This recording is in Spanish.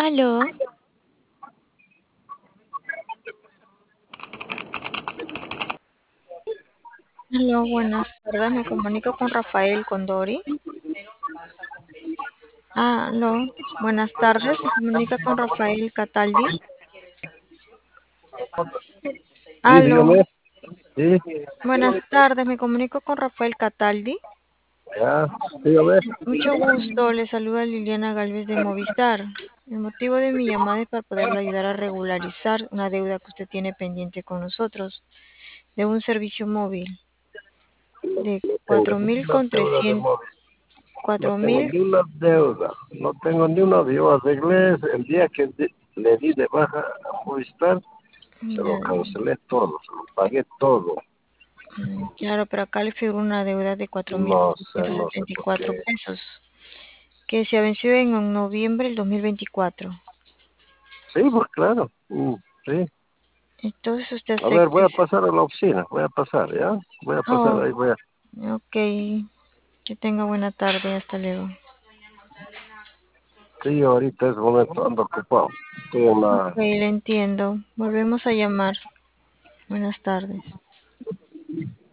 Aló, aló, buenas tardes. Me comunico con Rafael Condori. Aló, buenas tardes. Se comunica con Rafael Cataldi. Sí, Aló, dígame. Sí, buenas tardes. Me comunico con Rafael Cataldi. ya, dígame. Mucho gusto. Le saluda Liliana Galvez de Movistar. El motivo de mi llamada es para poderle ayudar a regularizar una deuda que usted tiene pendiente con nosotros de un servicio móvil de No tengo cuatro ni mil una con deuda de 300, móvil. No cuatro tengo mil. ni una deuda. No tengo ni una. Yo arreglé el día que le di de baja a Movistar, se lo Ya, cancelé todo, se lo pagué todo. claro, pero acá le figura una deuda de cuatro mil setecientos No sé setenta y por cuatro qué. pesos, que se ha vencido en noviembre del 2024. Sí, pues claro. Sí. Entonces usted A ver, acepta voy a ese. pasar a la oficina. Voy a pasar, ¿ya? Voy a pasar Oh, ahí, voy a... ok. Que tenga buena tarde. Hasta luego. Sí, ahorita es momento, ando ocupado. Estoy en Ok, la... le entiendo. Volvemos a llamar. Buenas tardes.